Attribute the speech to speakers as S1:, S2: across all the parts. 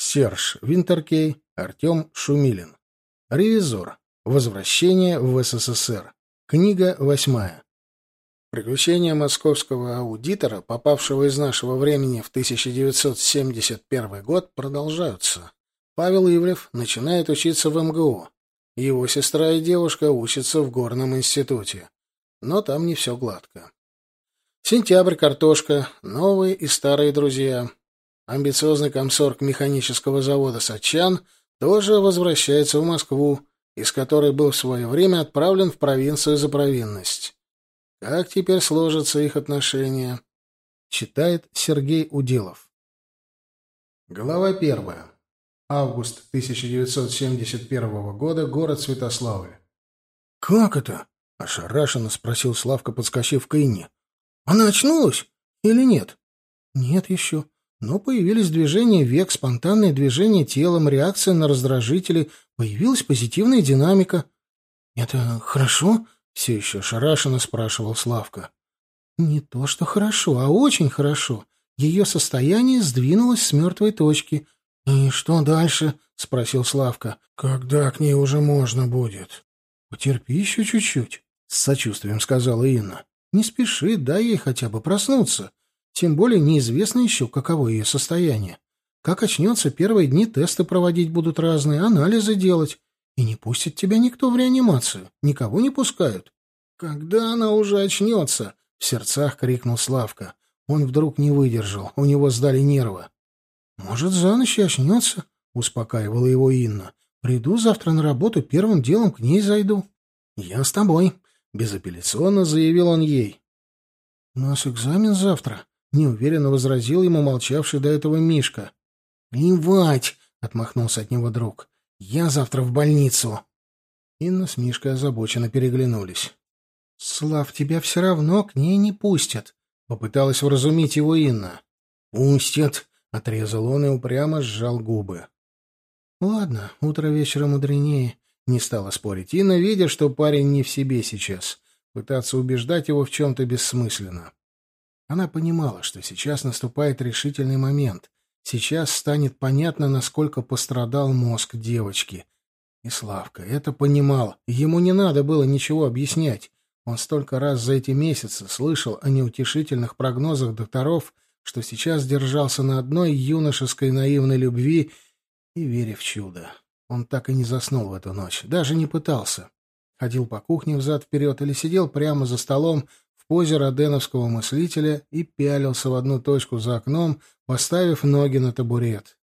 S1: Серж Винтеркей, Артем Шумилин. Ревизор. Возвращение в СССР. Книга 8. Приключения московского аудитора, попавшего из нашего времени в 1971 год, продолжаются. Павел Ивлев начинает учиться в МГУ. Его сестра и девушка учатся в горном институте. Но там не все гладко. Сентябрь, картошка, новые и старые друзья. Амбициозный комсорг механического завода «Сатчан» тоже возвращается в Москву, из которой был в свое время отправлен в провинцию за провинность. Как теперь сложатся их отношения? Читает Сергей Уделов. Глава 1. Август 1971 года. Город Святославль. «Как это?» — ошарашенно спросил Славка, подскочив к Инне. «Она очнулась или нет?» «Нет еще. Но появились движения век, спонтанные движения телом, реакция на раздражители, появилась позитивная динамика». «Это хорошо?» — все еще ошарашенно спрашивал Славка. «Не то что хорошо, а очень хорошо. Ее состояние сдвинулось с мертвой точки». «И что дальше?» — спросил Славка. «Когда к ней уже можно будет?» «Потерпи еще чуть-чуть», — с сочувствием сказала Инна. «Не спеши, дай ей хотя бы проснуться. Тем более неизвестно еще, каково ее состояние. Как очнется, первые дни тесты проводить будут разные, анализы делать. И не пустит тебя никто в реанимацию. Никого не пускают». «Когда она уже очнется?» — в сердцах крикнул Славка. Он вдруг не выдержал, у него сдали нервы. «Может, за ночь и очнется», — успокаивала его Инна. «Приду завтра на работу, первым делом к ней зайду». «Я с тобой», — безапелляционно заявил он ей. «У нас экзамен завтра», — неуверенно возразил ему молчавший до этого Мишка. «Плевать», — отмахнулся от него друг. «Я завтра в больницу». Инна с Мишкой озабоченно переглянулись. «Слав, тебя все равно к ней не пустят», — попыталась вразумить его Инна. «Пустят», — отрезал он и упрямо сжал губы. «Ладно, утро вечера мудренее», — не стала спорить Инна, видя, что парень не в себе сейчас. Пытаться убеждать его в чем-то бессмысленно. Она понимала, что сейчас наступает решительный момент. Сейчас станет понятно, насколько пострадал мозг девочки. И Славка это понимал. Ему не надо было ничего объяснять. Он столько раз за эти месяцы слышал о неутешительных прогнозах докторов, что сейчас держался на одной юношеской наивной любви и вере в чудо. Он так и не заснул в эту ночь, даже не пытался. Ходил по кухне взад-вперед или сидел прямо за столом в позе роденовского мыслителя и пялился в одну точку за окном, поставив ноги на табурет.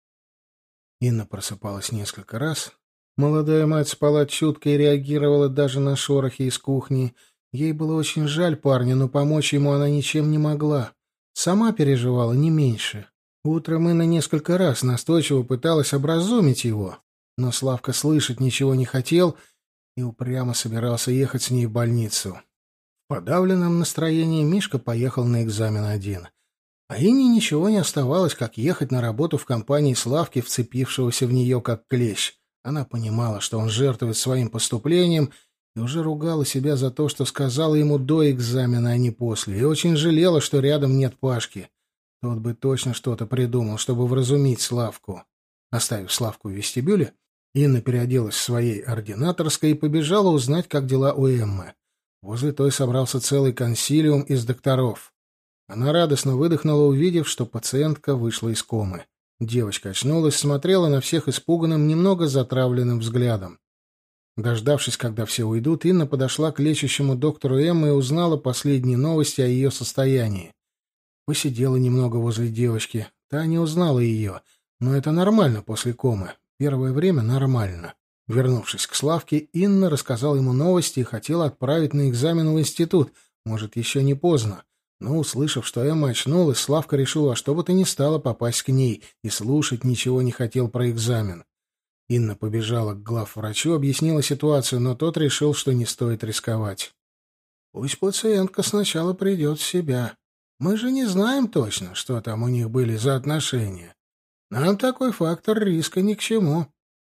S1: Инна просыпалась несколько раз. Молодая мать спала чутко и реагировала даже на шорохи из кухни. Ей было очень жаль парня, но помочь ему она ничем не могла. Сама переживала не меньше. Утром Инна несколько раз настойчиво пыталась образумить его, но Славка слышать ничего не хотел и упрямо собирался ехать с ней в больницу. В подавленном настроении Мишка поехал на экзамен один. А Инне ничего не оставалось, как ехать на работу в компании Славки, вцепившегося в нее как клещ. Она понимала, что он жертвует своим поступлением, и уже ругала себя за то, что сказала ему до экзамена, а не после, и очень жалела, что рядом нет Пашки. Тот бы точно что-то придумал, чтобы вразумить Славку. Оставив Славку в вестибюле, Инна переоделась в своей ординаторской и побежала узнать, как дела у Эммы. Возле той собрался целый консилиум из докторов. Она радостно выдохнула, увидев, что пациентка вышла из комы. Девочка очнулась, смотрела на всех испуганным, немного затравленным взглядом. Дождавшись, когда все уйдут, Инна подошла к лечащему доктору Эммы и узнала последние новости о ее состоянии. Посидела немного возле девочки. Та не узнала ее, но это нормально после комы. Первое время нормально. Вернувшись к Славке, Инна рассказала ему новости и хотела отправить на экзамен в институт. Может, еще не поздно. Но, услышав, что Эмма очнулась, Славка решил во что бы то ни стало попасть к ней и слушать ничего не хотел про экзамен. Инна побежала к главврачу, объяснила ситуацию, но тот решил, что не стоит рисковать. «Пусть пациентка сначала придет в себя. Мы же не знаем точно, что там у них были за отношения. Нам такой фактор риска ни к чему».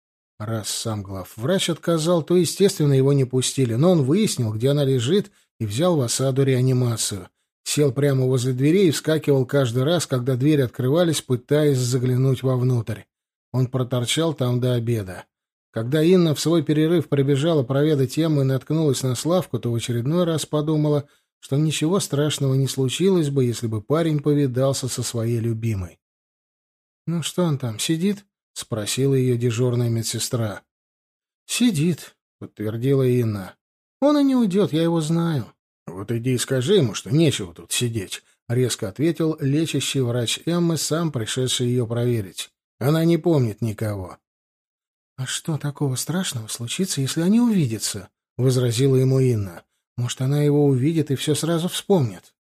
S1: Раз сам главврач отказал, то, естественно, его не пустили, но он выяснил, где она лежит, и взял в осаду реанимацию. Сел прямо возле дверей и вскакивал каждый раз, когда двери открывались, пытаясь заглянуть вовнутрь. Он проторчал там до обеда. Когда Инна в свой перерыв прибежала проведать Эмму и наткнулась на Славку, то в очередной раз подумала, что ничего страшного не случилось бы, если бы парень повидался со своей любимой. «Ну что он там, сидит?» — спросила ее дежурная медсестра. «Сидит», — подтвердила Инна. «Он и не уйдет, я его знаю». «Вот иди и скажи ему, что нечего тут сидеть», — резко ответил лечащий врач Эммы, сам пришедший ее проверить. «Она не помнит никого». «А что такого страшного случится, если они увидятся?» — возразила ему Инна. «Может, она его увидит и все сразу вспомнит».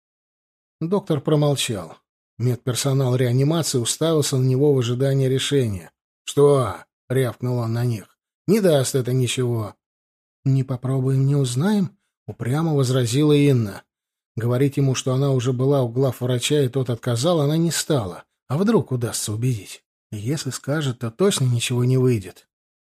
S1: Доктор промолчал. Медперсонал реанимации уставился на него в ожидании решения. «Что?» — рявкнул он на них. «Не даст это ничего». «Не попробуем, не узнаем», — упрямо возразила Инна. Говорить ему, что она уже была у главврача, и тот отказал, она не стала. А вдруг удастся убедить? Если скажет, то точно ничего не выйдет.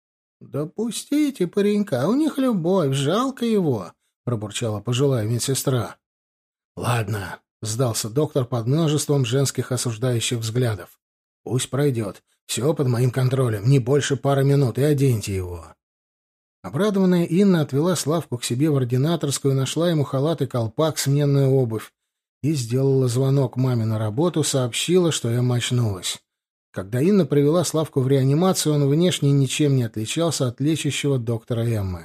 S1: «Да пустите паренька, у них любовь, жалко его», — пробурчала пожилая медсестра. «Ладно», — сдался доктор под множеством женских осуждающих взглядов. «Пусть пройдет. Все под моим контролем, не больше пары минут, и оденьте его». Обрадованная Инна отвела Славку к себе в ординаторскую, нашла ему халат и колпак, сменную обувь, и сделала звонок маме на работу, сообщила, что Эмма очнулась. Когда Инна привела Славку в реанимацию, он внешне ничем не отличался от лечащего доктора Эммы.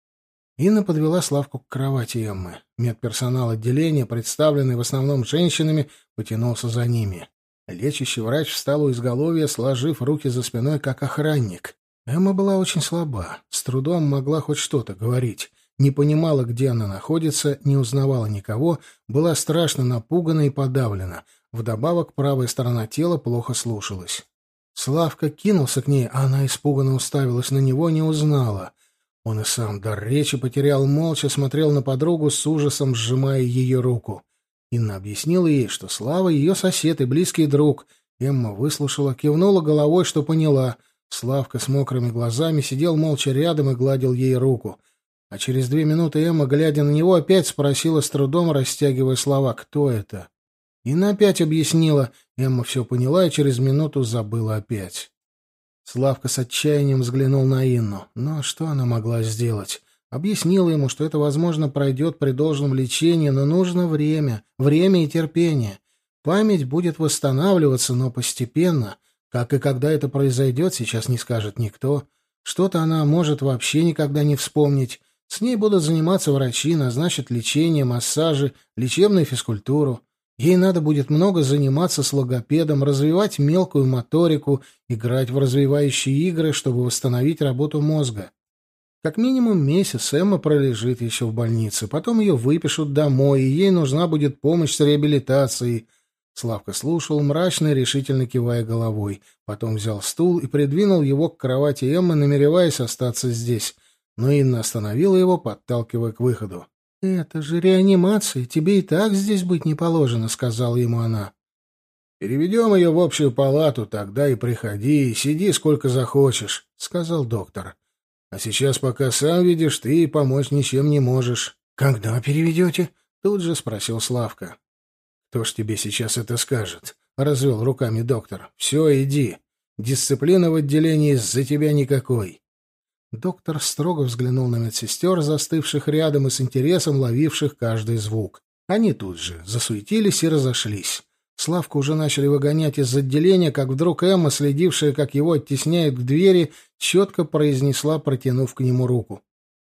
S1: Инна подвела Славку к кровати Эммы. Медперсонал отделения, представленный в основном женщинами, потянулся за ними. Лечащий врач встал у изголовья, сложив руки за спиной, как охранник. Эмма была очень слаба, с трудом могла хоть что-то говорить, не понимала, где она находится, не узнавала никого, была страшно напугана и подавлена. Вдобавок, правая сторона тела плохо слушалась. Славка кинулся к ней, а она испуганно уставилась на него, не узнала. Он и сам дар речи потерял, молча смотрел на подругу, с ужасом сжимая ее руку. Инна объяснила ей, что Слава — ее сосед и близкий друг. Эмма выслушала, кивнула головой, что поняла. Славка с мокрыми глазами сидел молча рядом и гладил ей руку. А через 2 минуты Эмма, глядя на него, опять спросила, с трудом растягивая слова, кто это. Инна опять объяснила. Эмма все поняла и через минуту забыла опять. Славка с отчаянием взглянул на Инну. Но что она могла сделать? Объяснила ему, что это, возможно, пройдет при должном лечении, но нужно время и терпение. Память будет восстанавливаться, но постепенно. Как и когда это произойдет, сейчас не скажет никто. Что-то она может вообще никогда не вспомнить. С ней будут заниматься врачи, назначат лечение, массажи, лечебную физкультуру. Ей надо будет много заниматься с логопедом, развивать мелкую моторику, играть в развивающие игры, чтобы восстановить работу мозга. Как минимум месяц Эмма пролежит еще в больнице, потом ее выпишут домой, и ей нужна будет помощь с реабилитацией. Славка слушал, мрачно и решительно кивая головой. Потом взял стул и придвинул его к кровати Эммы, намереваясь остаться здесь. Но Инна остановила его, подталкивая к выходу. «Это же реанимация, тебе и так здесь быть не положено», — сказала ему она. «Переведем ее в общую палату, тогда и приходи, и сиди сколько захочешь», — сказал доктор. «А сейчас, пока сам видишь, ты помочь ничем не можешь». «Когда переведете?» — тут же спросил Славка. «Кто ж тебе сейчас это скажет?» — развел руками доктор. «Все, иди. Дисциплины в отделении из-за тебя никакой». Доктор строго взглянул на медсестер, застывших рядом и с интересом ловивших каждый звук. Они тут же засуетились и разошлись. Славку уже начали выгонять из отделения, как вдруг Эмма, следившая, как его оттесняют к двери, четко произнесла, протянув к нему руку.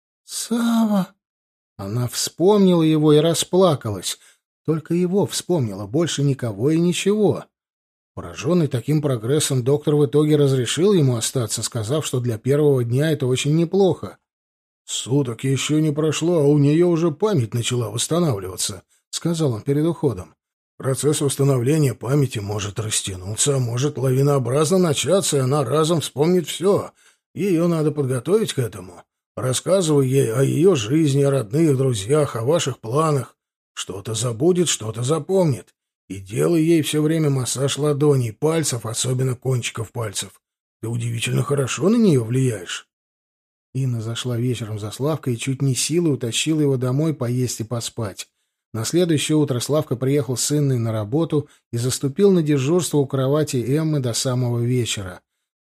S1: «Сава!» Она вспомнила его и расплакалась. Только его вспомнила, больше никого и ничего. Пораженный таким прогрессом, доктор в итоге разрешил ему остаться, сказав, что для первого дня это очень неплохо. «Суток еще не прошло, а у нее уже память начала восстанавливаться», — сказал он перед уходом. «Процесс восстановления памяти может растянуться, а может лавинообразно начаться, и она разом вспомнит все. Ее надо подготовить к этому. Рассказывай ей о ее жизни, о родных, друзьях, о ваших планах. Что-то забудет, что-то запомнит. И делай ей все время массаж ладоней, пальцев, особенно кончиков пальцев. Ты удивительно хорошо на нее влияешь». Инна зашла вечером за Славкой и чуть не силой утащила его домой поесть и поспать. На следующее утро Славка приехал с Инной на работу и заступил на дежурство у кровати Эммы до самого вечера.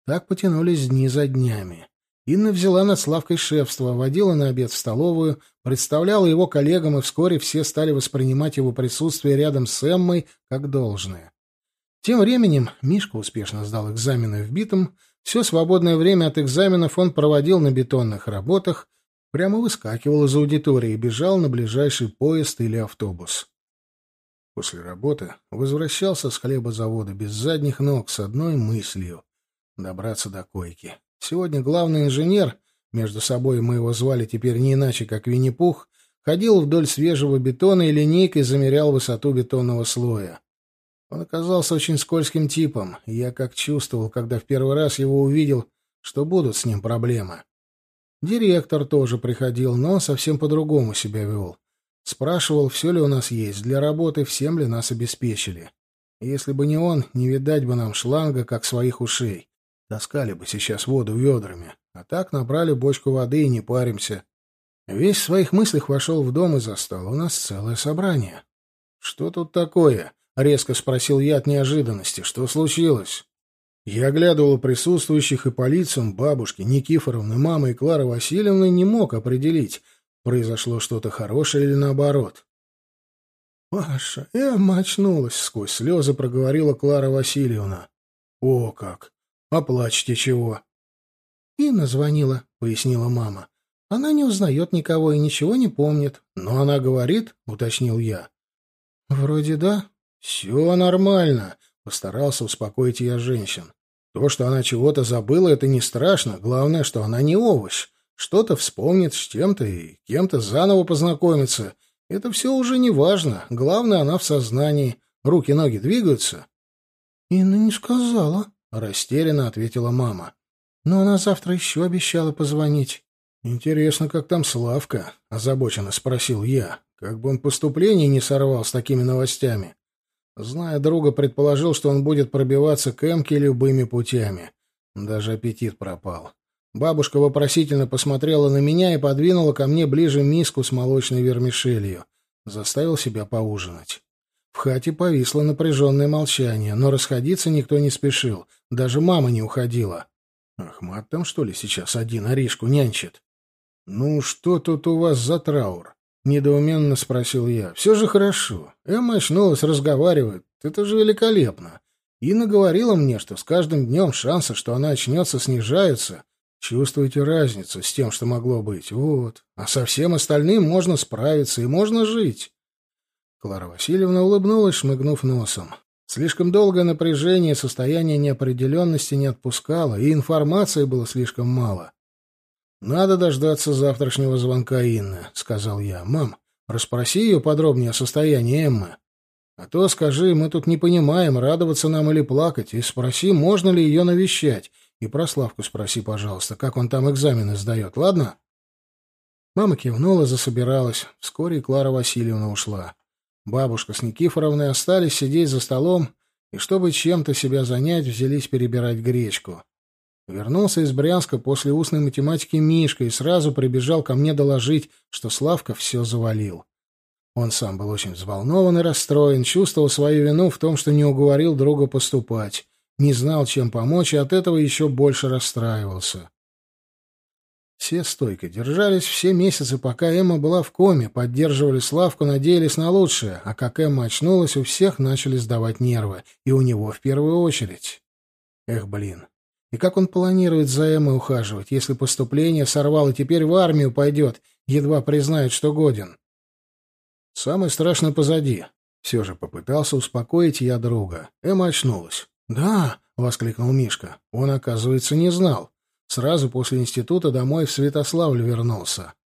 S1: Так потянулись дни за днями. Инна взяла над Славкой шефство, водила на обед в столовую, представляла его коллегам, и вскоре все стали воспринимать его присутствие рядом с Эммой как должное. Тем временем Мишка успешно сдал экзамены в битом. Все свободное время от экзаменов он проводил на бетонных работах, прямо выскакивал из аудитории и бежал на ближайший поезд или автобус. После работы возвращался с хлебозавода без задних ног с одной мыслью — добраться до койки. Сегодня главный инженер, между собой мы его звали теперь не иначе, как Винни-Пух, ходил вдоль свежего бетона и линейкой замерял высоту бетонного слоя. Он оказался очень скользким типом, и я как чувствовал, когда в первый раз его увидел, что будут с ним проблемы. Директор тоже приходил, но совсем по-другому себя вел. Спрашивал, все ли у нас есть для работы, всем ли нас обеспечили. И если бы не он, не видать бы нам шланга, как своих ушей. Таскали бы сейчас воду ведрами, а так набрали бочку воды и не паримся. Весь в своих мыслях вошел в дом и застал. У нас целое собрание. «Что тут такое?» — резко спросил я от неожиданности. «Что случилось?» Я оглядывал присутствующих, и по лицам бабушки Никифоровны, мамы и Клары Васильевны не мог определить, произошло что-то хорошее или наоборот. «Паша, Эмма очнулась!» — сквозь слезы проговорила Клара Васильевна. «О как! А плачете чего?» «Инна звонила», — пояснила мама. «Она не узнает никого и ничего не помнит. Но она говорит», — уточнил я. «Вроде да». «Все нормально», — постарался успокоить я женщин. «То, что она чего-то забыла, это не страшно. Главное, что она не овощ. Что-то вспомнит с чем-то и кем-то заново познакомится. Это все уже не важно. Главное, она в сознании. Руки-ноги двигаются». «Инна не сказала», — растерянно ответила мама. «Но она завтра еще обещала позвонить». «Интересно, как там Славка?» — озабоченно спросил я. Как бы он поступление не сорвал с такими новостями. Зная друга, предположил, что он будет пробиваться к Эмке любыми путями. Даже аппетит пропал. Бабушка вопросительно посмотрела на меня и подвинула ко мне ближе миску с молочной вермишелью. Заставил себя поужинать. В хате повисло напряженное молчание, но расходиться никто не спешил. Даже мама не уходила. Ахмат там, что ли, сейчас один Аришку нянчит? «Ну, что тут у вас за траур?» — недоуменно спросил я. «Все же хорошо. Эмма очнулась, разговаривает. Это же великолепно. Инна говорила мне, что с каждым днем шансы, что она очнется, снижаются. Чувствуете разницу с тем, что могло быть? Вот. А со всем остальным можно справиться и можно жить». Клара Васильевна улыбнулась, шмыгнув носом. Слишком долгое напряжение и состояние неопределенности не отпускало, и информации было слишком мало. «Надо дождаться завтрашнего звонка Инны», — сказал я. «Мам, расспроси ее подробнее о состоянии Эммы. А то, скажи, мы тут не понимаем, радоваться нам или плакать, и спроси, можно ли ее навещать. И про Славку спроси, пожалуйста, как он там экзамены сдает, ладно?» Мама кивнула, засобиралась. Вскоре и Клара Васильевна ушла. Бабушка с Никифоровной остались сидеть за столом, и, чтобы чем-то себя занять, взялись перебирать гречку. Вернулся из Брянска после устной математики Мишка и сразу прибежал ко мне доложить, что Славка все завалил. Он сам был очень взволнован и расстроен, чувствовал свою вину в том, что не уговорил друга поступать, не знал, чем помочь, и от этого еще больше расстраивался. Все стойко держались все месяцы, пока Эмма была в коме, поддерживали Славку, надеялись на лучшее, а как Эмма очнулась, у всех начали сдавать нервы, и у него в первую очередь. Эх, блин. И как он планирует за Эммой ухаживать, если поступление сорвал и теперь в армию пойдет, едва признает, что годен? Самое страшное позади. Все же попытался успокоить я друга. Эмма очнулась. «Да!» — воскликнул Мишка. Он, оказывается, не знал. Сразу после института домой в Святославль вернулся.